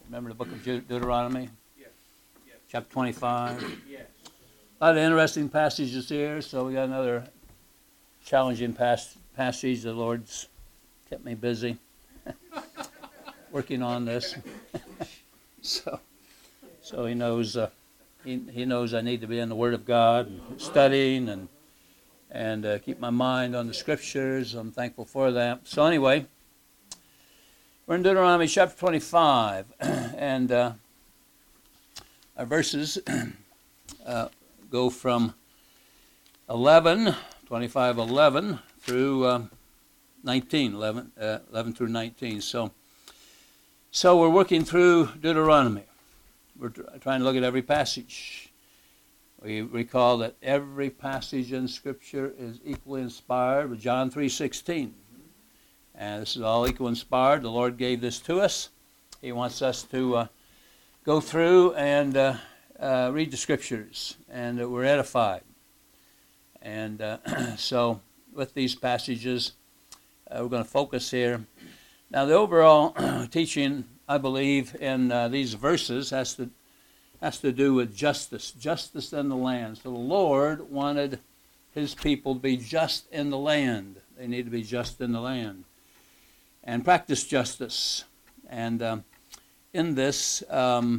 Remember the book of Deuteronomy? Yes. Yes. Chapter 25. Yes. A lot of interesting passages here, so we got another challenging passage. The Lord's kept me busy working on this. so He knows he knows I need to be in the Word of God, and studying and keep my mind on the Scriptures. I'm thankful for that. So anyway, we're in Deuteronomy chapter 25, and our verses go from 25:11 through 19, 11 through 19. So we're working through Deuteronomy. We're trying to look at every passage. We recall that every passage in Scripture is equally inspired with John 3:16. And this is all equally inspired. The Lord gave this to us. He wants us to go through and read the Scriptures, and we're edified. And so with these passages, we're going to focus here. Now, the overall teaching, I believe, in these verses has to do with justice in the land. So the Lord wanted His people to be just in the land. They need to be just in the land and practice justice. And in this, I've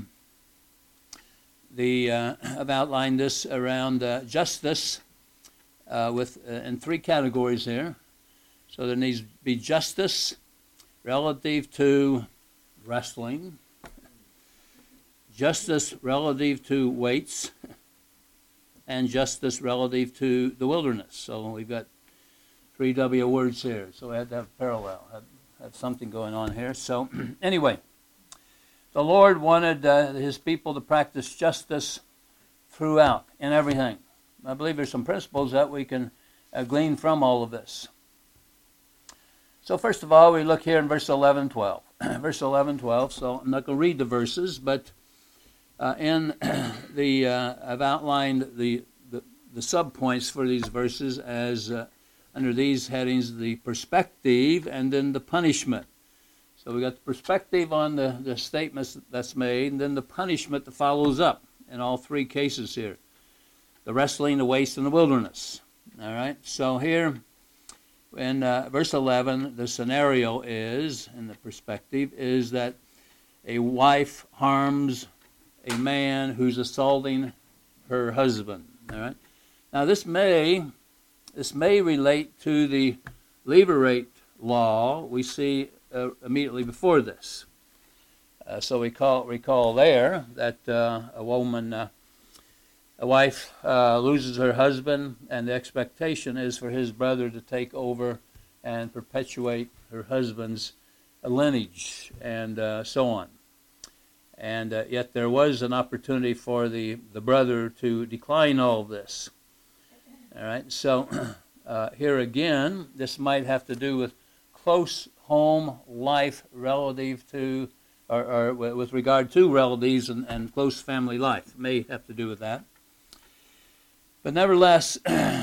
outlined this around justice in three categories here. So there needs to be justice relative to wrestling, justice relative to weights, and justice relative to the wilderness. So we've got three W words here. So we had to have parallel, have something going on here. So anyway, the Lord wanted His people to practice justice throughout, in everything. I believe there's some principles that we can glean from all of this. So first of all, we look here in verse 11, 12. Verse 11, 12, so I'm not going to read the verses, but I've outlined the subpoints for these verses as under these headings, the perspective and then the punishment. So we got the perspective on the statements that's made, and then the punishment that follows up in all three cases here. The wrestling, the waste, and the wilderness. All right, so here in verse 11, the scenario is, and the perspective, is that a wife harms a man who's assaulting her husband. All right. Now this may relate to the levirate law we see immediately before this. So we recall there that a wife loses her husband, and the expectation is for his brother to take over and perpetuate her husband's lineage, and so on. And yet there was an opportunity for the brother to decline all this. All right, so here again, this might have to do with close home life relative to, or with regard to relatives and close family life. It may have to do with that. But nevertheless,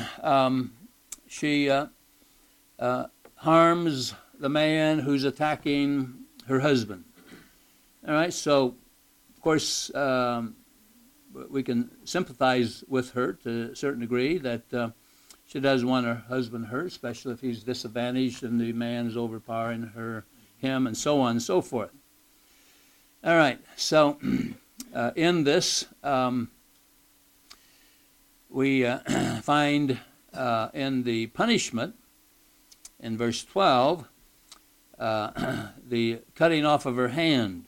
she harms the man who's attacking her husband. All right, so of course we can sympathize with her to a certain degree that she doesn't want her husband hurt, especially if he's disadvantaged and the man is overpowering him, and so on and so forth. All right, so in this, we find in the punishment, in verse 12, the cutting off of her hand.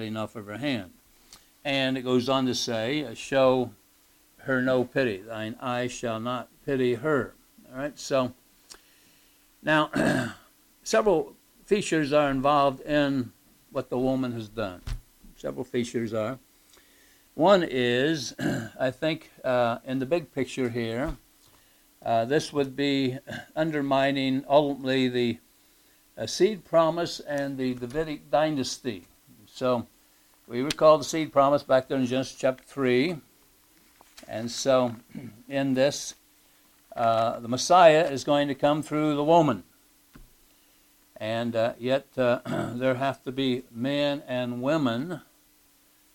And it goes on to say, show her no pity. Thine eye shall not pity her. All right, so now several features are involved in what the woman has done. Several features are. One is, I think, in the big picture here, this would be undermining ultimately the seed promise and the Davidic dynasty. So we recall the seed promise back there in Genesis chapter 3. And so in this, the Messiah is going to come through the woman. And yet there have to be men and women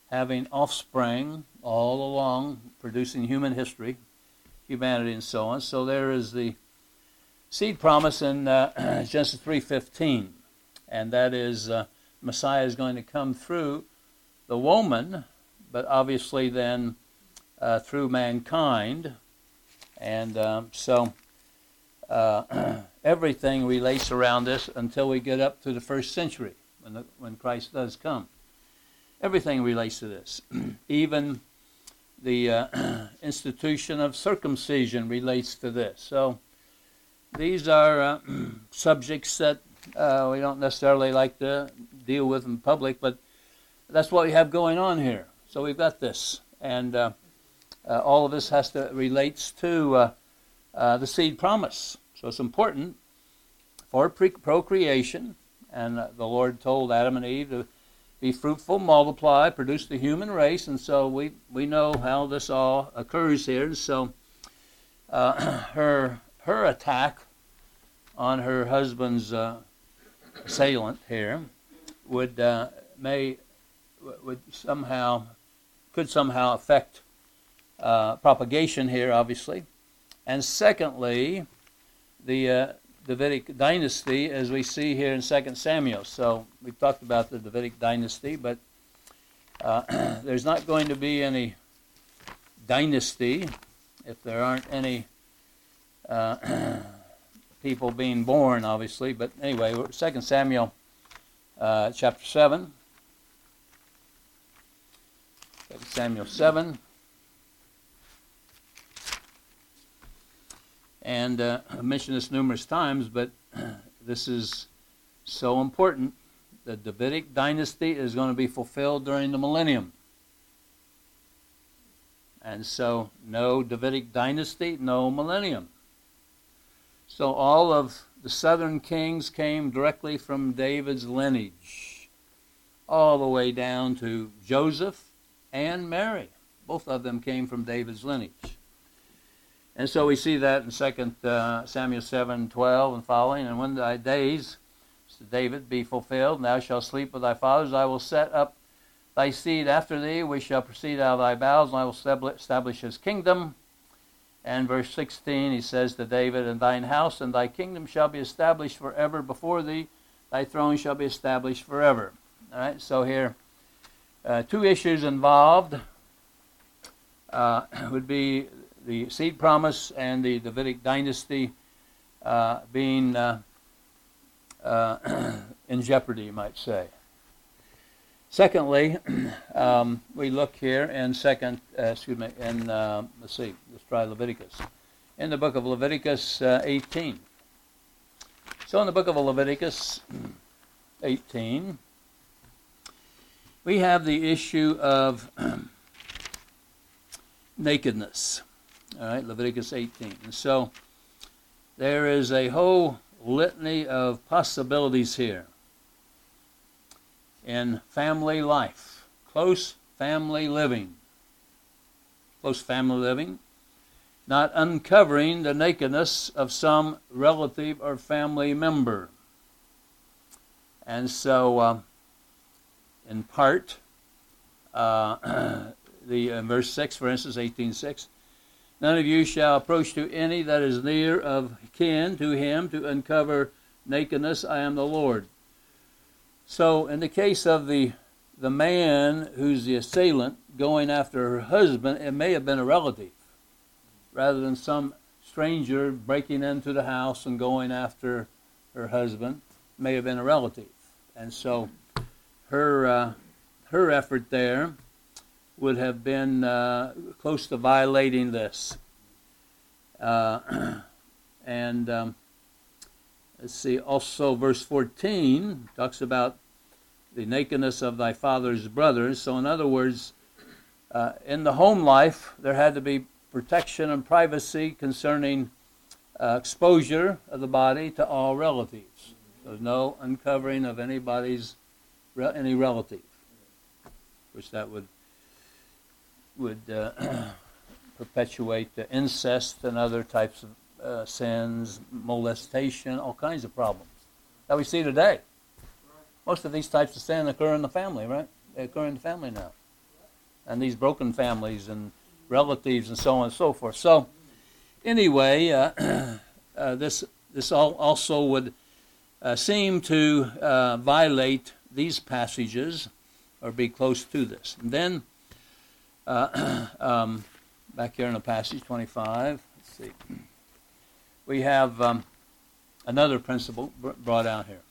having offspring all along, producing human history, humanity, and so on. So there is the seed promise in Genesis 3:15, and that is Messiah is going to come through the woman, but obviously then through mankind. And so everything relates around this until we get up to the first century, when Christ does come. Everything relates to this. Even the institution of circumcision relates to this. So these are subjects that we don't necessarily like to deal with in public, but that's what we have going on here. So we've got this, and all of this relates to the seed promise. So it's important for procreation, and the Lord told Adam and Eve to be fruitful, multiply, produce the human race, and so we know how this all occurs here. And so her attack on her husband's assailant here could somehow affect propagation here, obviously. And secondly, the Davidic dynasty, as we see here in 2 Samuel. So we've talked about the Davidic dynasty, but there's not going to be any dynasty if there aren't any people being born, obviously. But anyway, 2 Samuel chapter 7. 2 Samuel 7. And I've mentioned this numerous times, but this is so important. The Davidic dynasty is going to be fulfilled during the millennium. And so no Davidic dynasty, no millennium. So all of the southern kings came directly from David's lineage, all the way down to Joseph and Mary. Both of them came from David's lineage. And so we see that in 2 Samuel 7:12 and following. And when thy days, David, be fulfilled, and thou shalt sleep with thy fathers, I will set up thy seed after thee, which shall proceed out of thy bowels, and I will establish his kingdom. And verse 16, he says to David, and thine house and thy kingdom shall be established forever before thee, thy throne shall be established forever. All right, so here, two issues involved would be the seed promise and the Davidic dynasty being in jeopardy, you might say. Secondly, we look here in let's try Leviticus. In the book of Leviticus 18. So in the book of Leviticus 18, we have the issue of nakedness. All right, Leviticus 18. And so there is a whole litany of possibilities here in family life, close family living, not uncovering the nakedness of some relative or family member. And so, in part, in verse 6, for instance, 18:6, none of you shall approach to any that is near of kin to him to uncover nakedness. I am the Lord. So in the case of the man who's the assailant going after her husband, it may have been a relative rather than some stranger breaking into the house and going after her husband. It may have been a relative. And so her effort there would have been close to violating this. Let's see, also verse 14 talks about the nakedness of thy father's brothers. So in other words, in the home life, there had to be protection and privacy concerning exposure of the body to all relatives. There's no uncovering of any relative, which that would perpetuate the incest and other types of sins, molestation, all kinds of problems that we see today. Most of these types of sin occur in the family, right? They occur in the family now. and these broken families and relatives and so on and so forth. So anyway, this also would seem to violate these passages or be close to this. And then back here in the passage 25, let's see, we have another principle brought out here.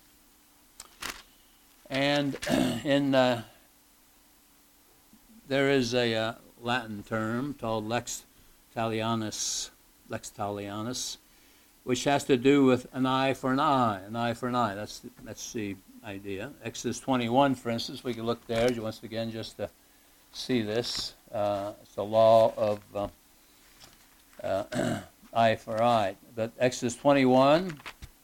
And in there is a Latin term called lex talionis, which has to do with an eye for an eye, an eye for an eye. That's the idea. Exodus 21, for instance, we can look there once again just to see this. It's the law of eye for eye. But Exodus 21,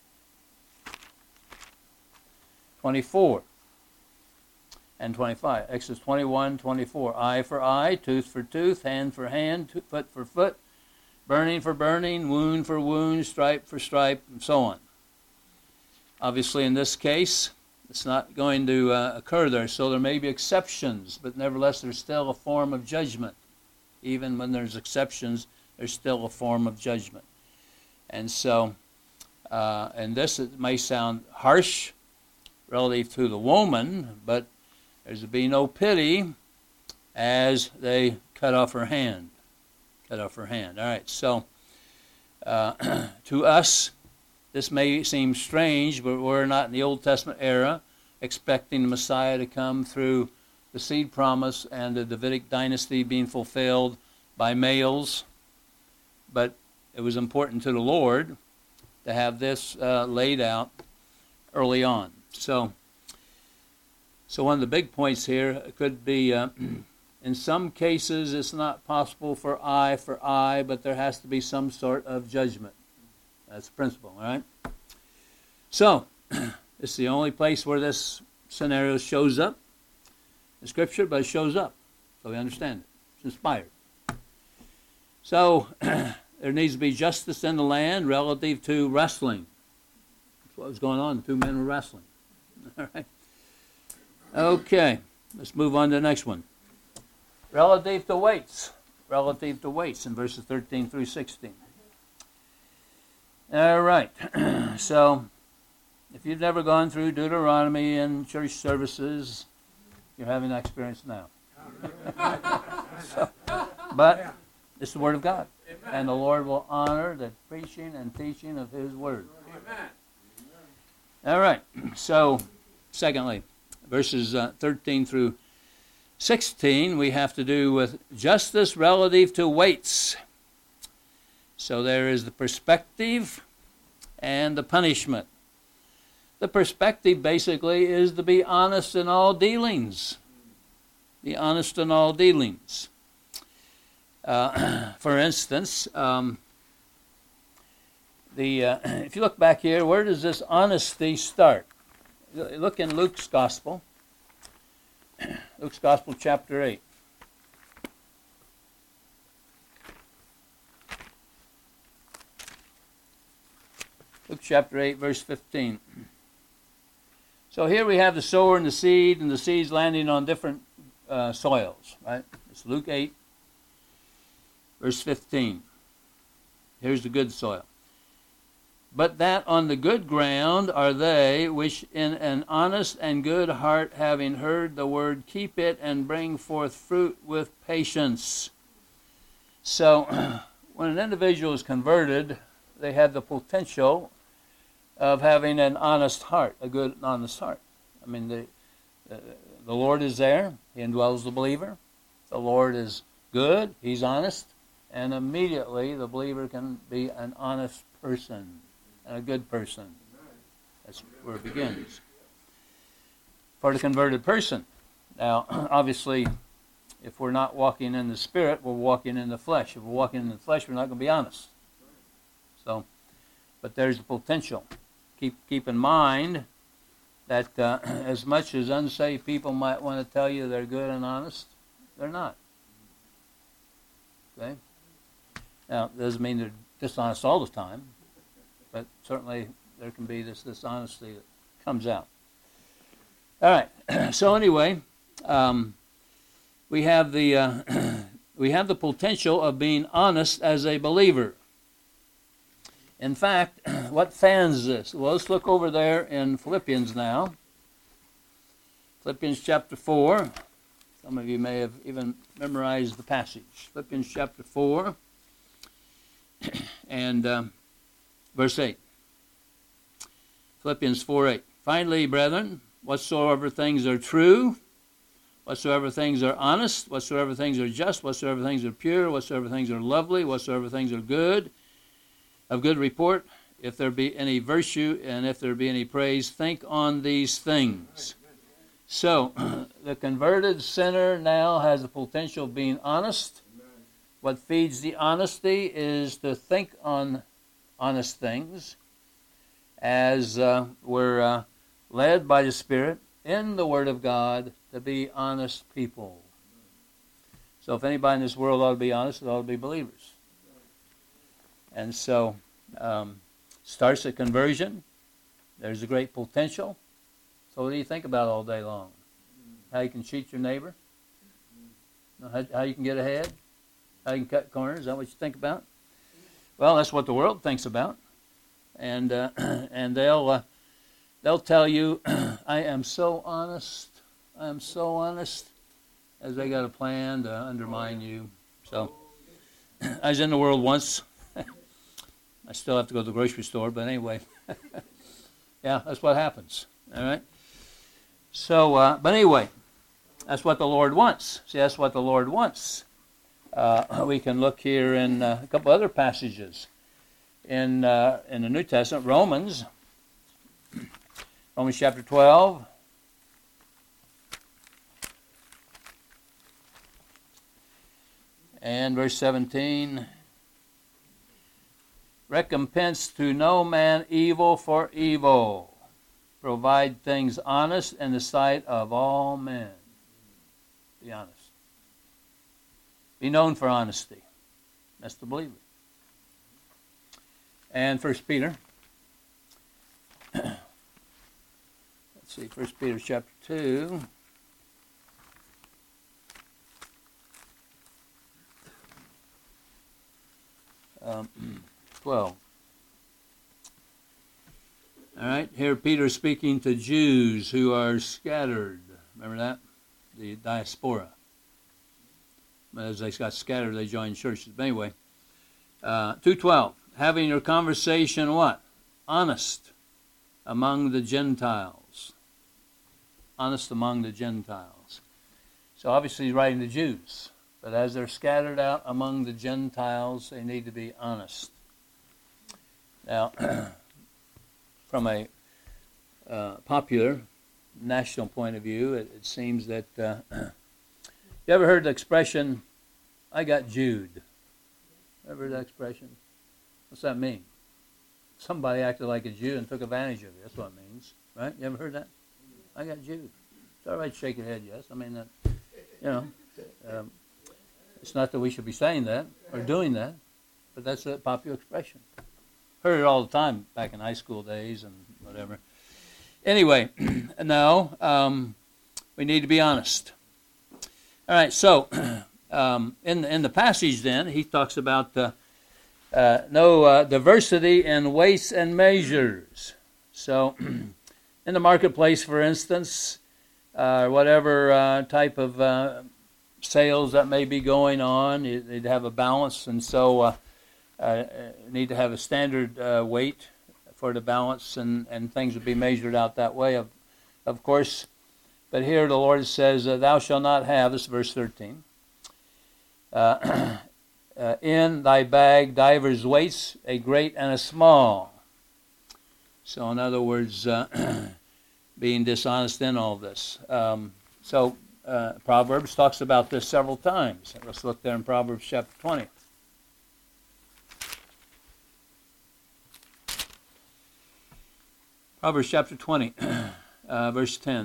24. And 25. Exodus 21, 24. Eye for eye, tooth for tooth, hand for hand, foot for foot, burning for burning, wound for wound, stripe for stripe, and so on. Obviously, in this case, it's not going to occur there, so there may be exceptions, but nevertheless, there's still a form of judgment. Even when there's exceptions, there's still a form of judgment. And so, and this, it may sound harsh relative to the woman, but there's to be no pity as they cut off her hand. Cut off her hand. All right, so to us, this may seem strange, but we're not in the Old Testament era expecting the Messiah to come through the seed promise and the Davidic dynasty being fulfilled by males. But it was important to the Lord to have this laid out early on. So one of the big points here could be, in some cases, it's not possible for eye, but there has to be some sort of judgment. That's the principle, all right? So, it's the only place where this scenario shows up in Scripture, but it shows up, so we understand it. It's inspired. So, there needs to be justice in the land relative to wrestling. That's what was going on. The two men were wrestling. All right. Okay, let's move on to the next one. Relative to weights in verses 13 through 16. All right, so if you've never gone through Deuteronomy in church services, you're having that experience now. But it's the Word of God, and the Lord will honor the preaching and teaching of His Word. All right, so secondly, verses 13 through 16, we have to do with justice relative to weights. So there is the perspective and the punishment. The perspective basically is to be honest in all dealings. Be honest in all dealings. For instance, if you look back here, where does this honesty start? Look in Luke's Gospel. Luke's Gospel, chapter 8. Luke chapter 8, verse 15. So here we have the sower and the seeds landing on different soils, right? It's Luke 8, verse 15. Here's the good soil. But that on the good ground are they which in an honest and good heart, having heard the word, keep it and bring forth fruit with patience. So when an individual is converted, they have the potential of having an honest heart, a good and honest heart. I mean, the Lord is there. He indwells the believer. The Lord is good. He's honest. And immediately the believer can be an honest person. And a good person. That's where it begins. For the converted person. Now, obviously, if we're not walking in the Spirit, we're walking in the flesh. If we're walking in the flesh, we're not going to be honest. So, but there's the potential. Keep in mind that as much as unsaved people might want to tell you they're good and honest, they're not. Okay? Now, it doesn't mean they're dishonest all the time. But certainly there can be this dishonesty that comes out. All right. So anyway, we have the we have the potential of being honest as a believer. In fact, what fans this? Well, let's look over there in Philippians now. Philippians chapter 4. Some of you may have even memorized the passage. Philippians chapter 4 and verse 8. Philippians 4:8. Finally, brethren, whatsoever things are true, whatsoever things are honest, whatsoever things are just, whatsoever things are pure, whatsoever things are lovely, whatsoever things are good, of good report, if there be any virtue and if there be any praise, think on these things. So, the converted sinner now has the potential of being honest. What feeds the honesty is to think on honest things as we're led by the Spirit in the Word of God to be honest people. So if anybody in this world ought to be honest, it ought to be believers. And so, starts a conversion. There's a great potential. So what do you think about all day long? How you can cheat your neighbor? How you can get ahead? How you can cut corners? Is that what you think about? Well, that's what the world thinks about. And and they'll tell you, I am so honest. I am so honest, as they got a plan to undermine you. So I was in the world once. I still have to go to the grocery store, but anyway. Yeah, that's what happens. All right? So, but anyway, that's what the Lord wants. See, that's what the Lord wants. We can look here in a couple other passages in the New Testament. Romans chapter 12. And verse 17. Recompense to no man evil for evil. Provide things honest in the sight of all men. Be honest. Be known for honesty. That's the believer. And 1 Peter. Let's see, 1 Peter chapter 2. 12. All right, here Peter is speaking to Jews who are scattered. Remember that? The diaspora. As they got scattered, they joined churches. But anyway, 2:12. Having your conversation what? Honest among the Gentiles. Honest among the Gentiles. So obviously he's writing to Jews. But as they're scattered out among the Gentiles, they need to be honest. Now, from a popular national point of view, it seems that you ever heard the expression, I got Jewed? Ever heard that expression? What's that mean? Somebody acted like a Jew and took advantage of you. That's what it means, right? You ever heard that? I got Jewed. It's all right to shake your head, yes. I mean, it's not that we should be saying that or doing that, but that's a popular expression. Heard it all the time back in high school days and whatever. Anyway, no, we need to be honest. All right, so in the passage then, he talks about no diversity in weights and measures. So in the marketplace, for instance, whatever type of sales that may be going on, they'd have a balance, and so need to have a standard weight for the balance, and things would be measured out that way, of course. But here the Lord says, thou shalt not have, this is verse 13, in thy bag divers weights, a great and a small. So in other words, being dishonest in all this. Proverbs talks about this several times. Let's look there in Proverbs chapter 20. Proverbs chapter 20, verse 10.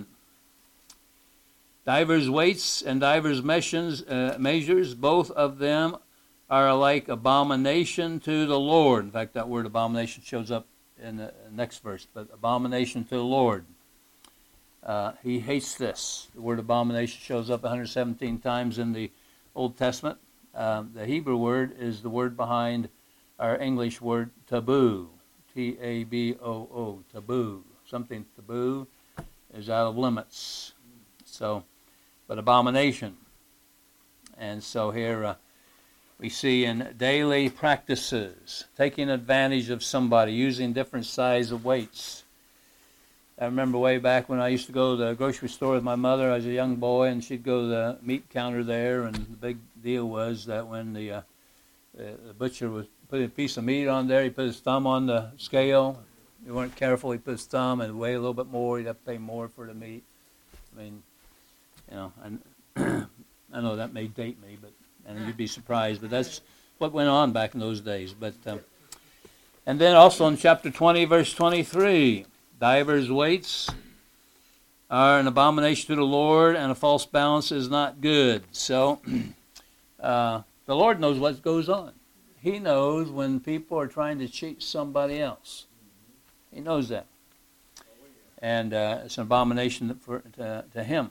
Divers weights and divers measures, both of them are alike abomination to the Lord. In fact, that word abomination shows up in the next verse, but abomination to the Lord. He hates this. The word abomination shows up 117 times in the Old Testament. The Hebrew word is the word behind our English word taboo. Taboo, taboo. Something taboo is out of limits. So, but abomination. And so here we see in daily practices, taking advantage of somebody, using different size of weights. I remember way back when I used to go to the grocery store with my mother. I was a young boy, and she'd go to the meat counter there, and the big deal was that when the butcher was putting a piece of meat on there, he put his thumb on the scale. If you weren't careful, he put his thumb and weigh a little bit more. He'd have to pay more for the meat. I mean, you know, and I know that may date me, and you'd be surprised, but that's what went on back in those days. But and then also in chapter 20, verse 23, divers weights are an abomination to the Lord, and a false balance is not good. So the Lord knows what goes on. He knows when people are trying to cheat somebody else. He knows that. And it's an abomination to him.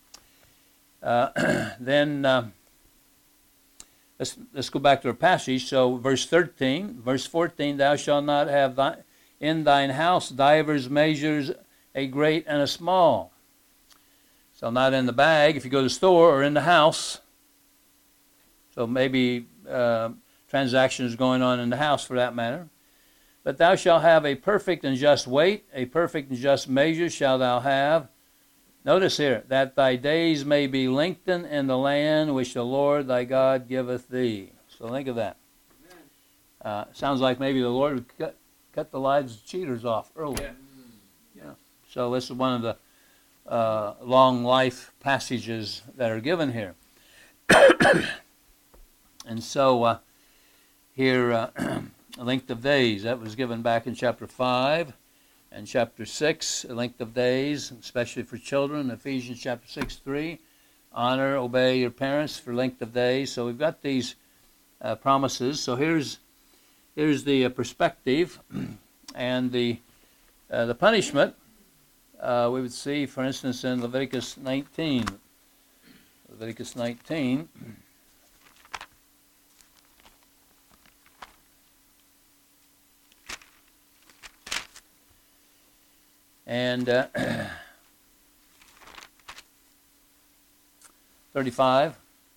Then let's go back to our passage. So verse 13, verse 14, thou shalt not have in thine house divers measures, a great and a small. So not in the bag if you go to the store, or in the house. So maybe transactions going on in the house for that matter. But thou shalt have a perfect and just weight, a perfect and just measure shalt thou have. Notice here, that thy days may be lengthened in the land which the Lord thy God giveth thee. So think of that. Sounds like maybe the Lord would cut the lives of cheaters off early. Yeah. So this is one of the long life passages that are given here. And so here, a length of days, that was given back in chapter 5 and chapter 6, a length of days, especially for children. Ephesians chapter 6:3, honor, obey your parents for length of days. So we've got these promises. So here's the perspective and the punishment. We would see, for instance, in Leviticus 19. Leviticus 19. And 35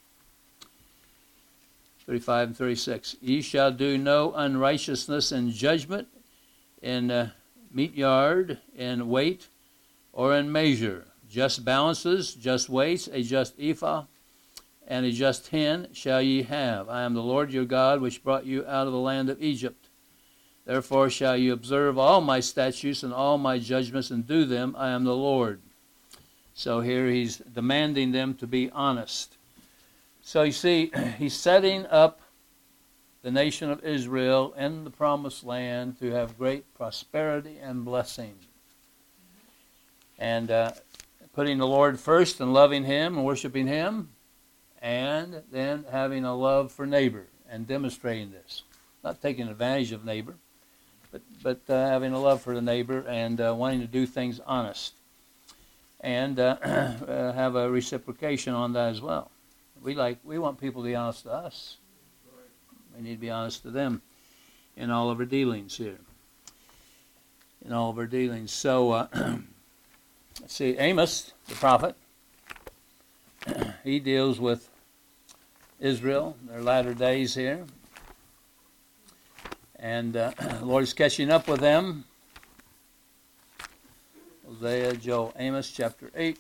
and 36. Ye shall do no unrighteousness in judgment, in meat yard, in weight, or in measure. Just balances, just weights, a just ephah, and a just hin shall ye have. I am the Lord your God, which brought you out of the land of Egypt. Therefore shall you observe all my statutes and all my judgments, and do them. I am the Lord. So here he's demanding them to be honest. So you see, he's setting up the nation of Israel in the promised land to have great prosperity and blessing. And putting the Lord first and loving him and worshiping him, and then having a love for neighbor and demonstrating this. Not taking advantage of neighbor, but having a love for the neighbor and wanting to do things honest. And have a reciprocation on that as well. We want people to be honest to us. We need to be honest to them in all of our dealings here. In all of our dealings. So, let's see, Amos, the prophet, he deals with Israel, their latter days here. And the Lord is catching up with them. Hosea, Joel, Amos, chapter 8.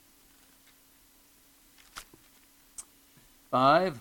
5.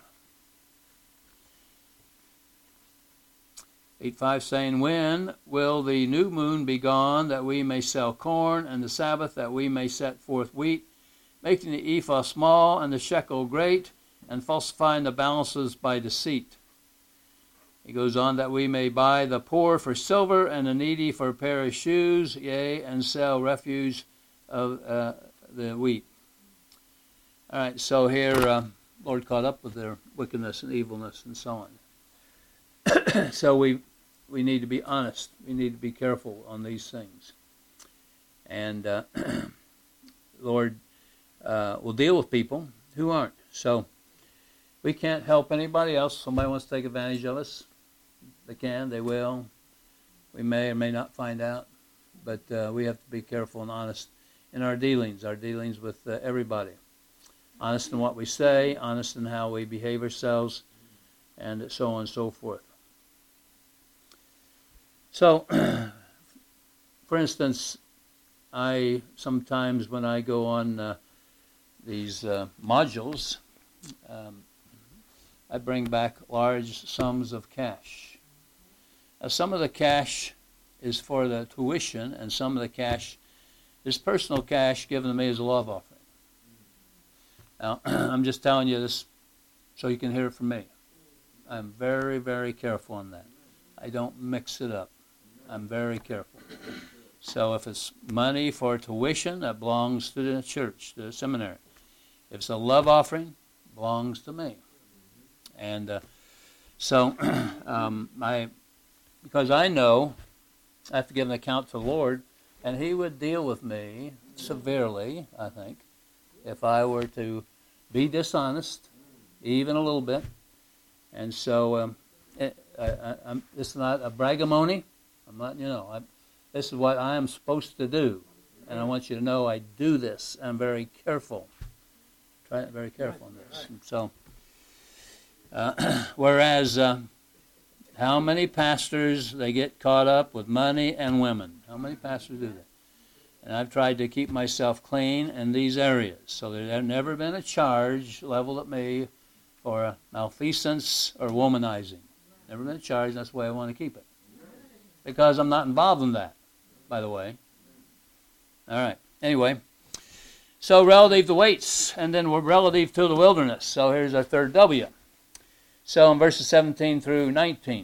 8:5, saying, when will the new moon be gone, that we may sell corn, and the Sabbath, that we may set forth wheat, making the ephah small and the shekel great, and falsifying the balances by deceit? He goes on, that we may buy the poor for silver, and the needy for a pair of shoes, yea, and sell refuse of the wheat. All right, so here, Lord caught up with their wickedness and evilness and so on. So we need to be honest. We need to be careful on these things. And Lord will deal with people who aren't. So we can't help anybody else. Somebody wants to take advantage of us. They can, they will. We may or may not find out. But we have to be careful and honest in our dealings with everybody. Honest in what we say, honest in how we behave ourselves, and so on and so forth. So, for instance, I sometimes when I go on these modules, I bring back large sums of cash. Some of the cash is for the tuition, and some of the cash is personal cash given to me as a love offering. Now, I'm just telling you this so you can hear it from me. I'm very, very careful on that. I don't mix it up. I'm very careful. So if it's money for tuition, that belongs to the church, to the seminary. If it's a love offering, it belongs to me. And because I know I have to give an account to the Lord, and He would deal with me severely, I think, if I were to be dishonest, even a little bit. And so it's not a bragamony. I'm not, this is what I am supposed to do. And I want you to know I do this. I'm very careful. Very careful on this. And so, whereas, how many pastors, they get caught up with money and women? How many pastors do that? And I've tried to keep myself clean in these areas. So there's never been a charge leveled at me for malfeasance or womanizing. Never been a charge. That's the way I want to keep it. Because I'm not involved in that, by the way. All right. Anyway, so relative to weights, and then we're relative to the wilderness. So here's our third W. So in verses 17 through 19,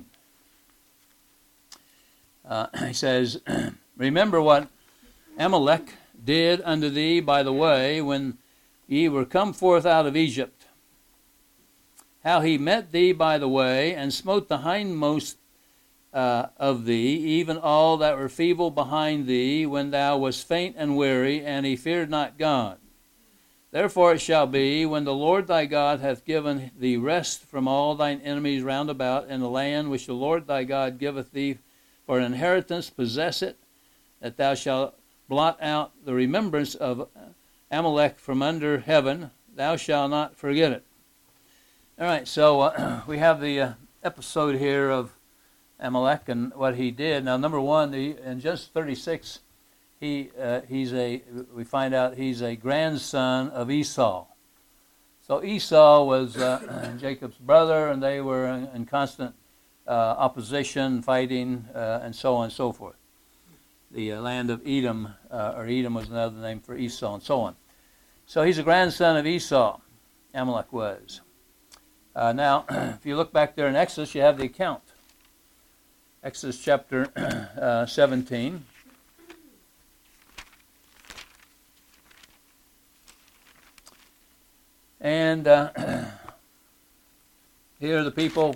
he says, remember what Amalek did unto thee by the way when ye were come forth out of Egypt, how he met thee by the way, and smote the hindmost of thee, even all that were feeble behind thee, when thou wast faint and weary, and he feared not God. Therefore it shall be, when the Lord thy God hath given thee rest from all thine enemies round about, in the land which the Lord thy God giveth thee for an inheritance, possess it, that thou shalt blot out the remembrance of Amalek from under heaven, thou shalt not forget it. All right, so we have the episode here of Amalek and what he did. Now, number one, in Genesis 36, we find out he's a grandson of Esau. So Esau was Jacob's brother, and they were in constant opposition, fighting, and so on and so forth. The land of Edom, or Edom was another name for Esau, and so on. So he's a grandson of Esau, Amalek was. Now, if you look back there in Exodus, you have the account. Exodus chapter 17. And here the people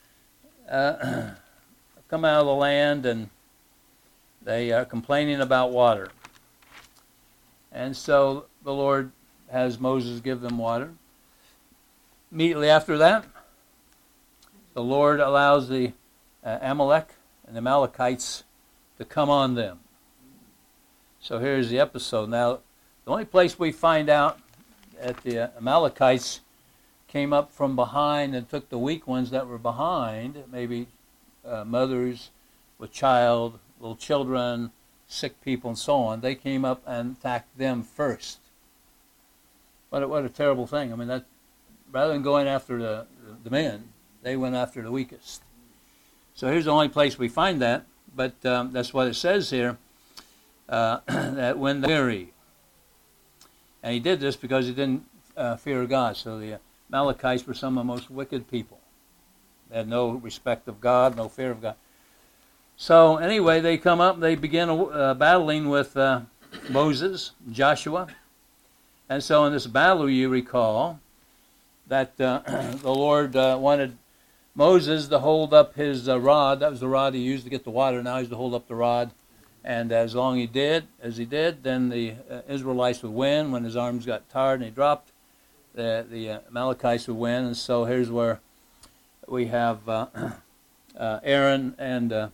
come out of the land, and they are complaining about water. And so the Lord has Moses give them water. Immediately after that, the Lord allows the Amalek and the Amalekites to come on them. So here's the episode. Now, the only place we find out that the Amalekites came up from behind and took the weak ones that were behind, maybe mothers with child, little children, sick people, and so on. They came up and attacked them first. What a terrible thing. I mean, that rather than going after the men, they went after the weakest. So here's the only place we find that, but that's what it says here, that when they're weary. And he did this because he didn't fear God. So the Amalekites were some of the most wicked people. They had no respect of God, no fear of God. So anyway, they come up, they begin battling with Moses, Joshua. And so in this battle, you recall that the Lord wanted Moses to hold up his rod. That was the rod he used to get the water. Now he's to hold up the rod And as long as he did, then the Israelites would win. When his arms got tired and he dropped, the Amalekites would win. And so here's where we have Aaron and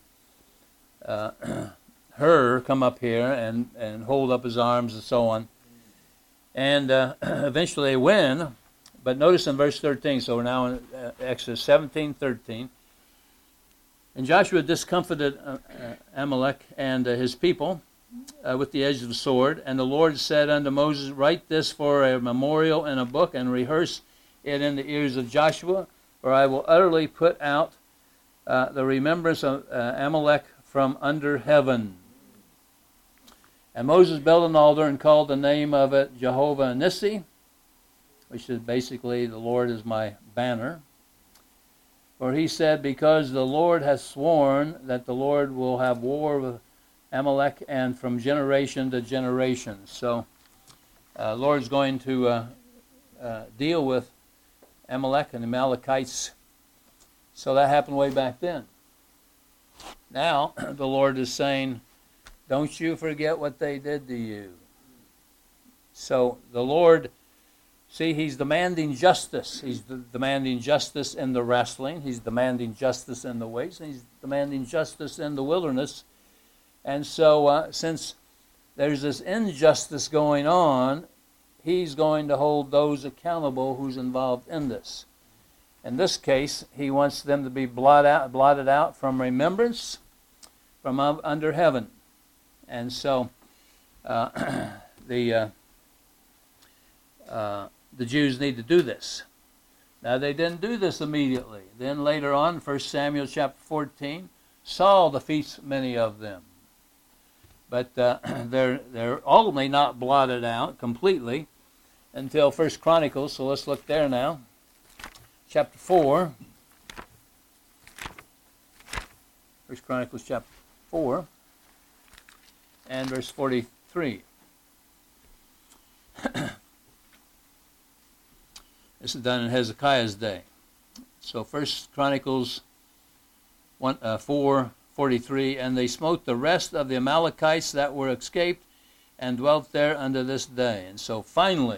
Hur come up here and hold up his arms and so on. And eventually they win. But notice in verse 13, so we're now in Exodus 17:13. And Joshua discomfited Amalek and his people with the edge of the sword. And the Lord said unto Moses, write this for a memorial in a book, and rehearse it in the ears of Joshua, or I will utterly put out the remembrance of Amalek from under heaven. And Moses built an altar and called the name of it Jehovah Nissi, which is basically the Lord is my banner. For he said, because the Lord has sworn that the Lord will have war with Amalek and from generation to generation. So the Lord's going to deal with Amalek and the Amalekites. So that happened way back then. Now the Lord is saying, don't you forget what they did to you. So the Lord, see, he's demanding justice. He's demanding justice in the wrestling. He's demanding justice in the waste. He's demanding justice in the wilderness. And so since there's this injustice going on, he's going to hold those accountable who's involved in this. In this case, he wants them to be blotted out from remembrance from under heaven. And so the Jews need to do this. Now, they didn't do this immediately. Then later on, 1 Samuel chapter 14, Saul defeats many of them. But they're ultimately not blotted out completely until 1 Chronicles. So let's look there now. Chapter 4. 1 Chronicles chapter 4 and verse 43. This is done in Hezekiah's day. So 1 Chronicles 4:43, and they smote the rest of the Amalekites that were escaped and dwelt there unto this day. And so finally,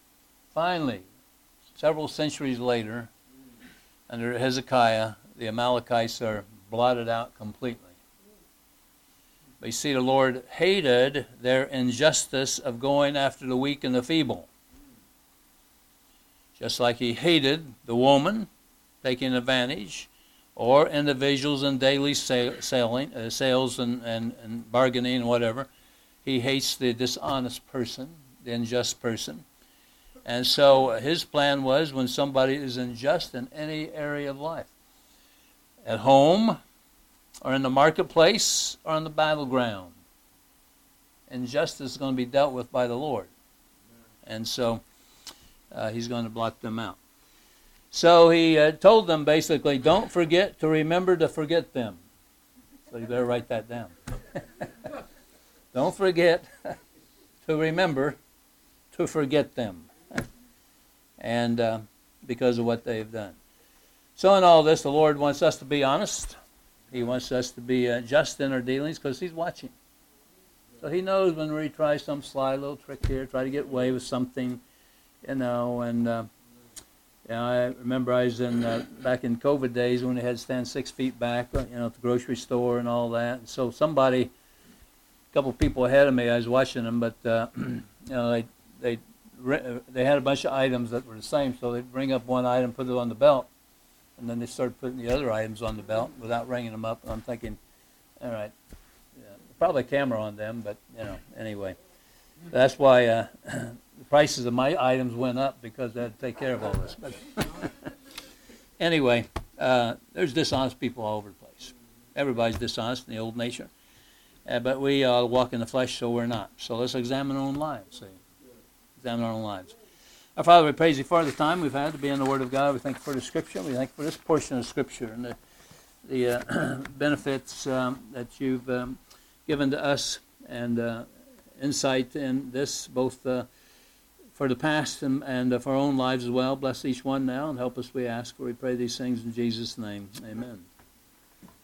several centuries later, under Hezekiah, the Amalekites are blotted out completely. But you see, the Lord hated their injustice of going after the weak and the feeble. Just like he hated the woman taking advantage, or individuals in daily sales and bargaining and whatever. He hates the dishonest person, the unjust person. And so his plan was when somebody is unjust in any area of life, at home, or in the marketplace, or on the battleground, injustice is going to be dealt with by the Lord. And so he's going to blot them out. So he told them basically, don't forget to remember to forget them. So you better write that down. Don't forget to remember to forget them. And because of what they've done. So in all this, the Lord wants us to be honest. He wants us to be just in our dealings because he's watching. So he knows when we try some sly little trick here, try to get away with something, and I remember I was in back in COVID days when they had to stand 6 feet back, at the grocery store and all that. And so a couple of people ahead of me, I was watching them, but they had a bunch of items that were the same, so they'd bring up one item, put it on the belt, and then they started putting the other items on the belt without ringing them up. And I'm thinking, all right, probably a camera on them, but anyway, that's why the prices of my items went up, because they had to take care of all this. But anyway, there's dishonest people all over the place. Everybody's dishonest in the old nature, but we walk in the flesh, so we're not. So let's examine our own lives. Examine our own lives. Our Father, we praise you for the time we've had to be in the Word of God. We thank you for the Scripture. We thank you for this portion of Scripture and the benefits that you've given to us, and insight in this, both for the past and for our own lives as well. Bless each one now and help us, we ask, for we pray these things in Jesus' name. Amen.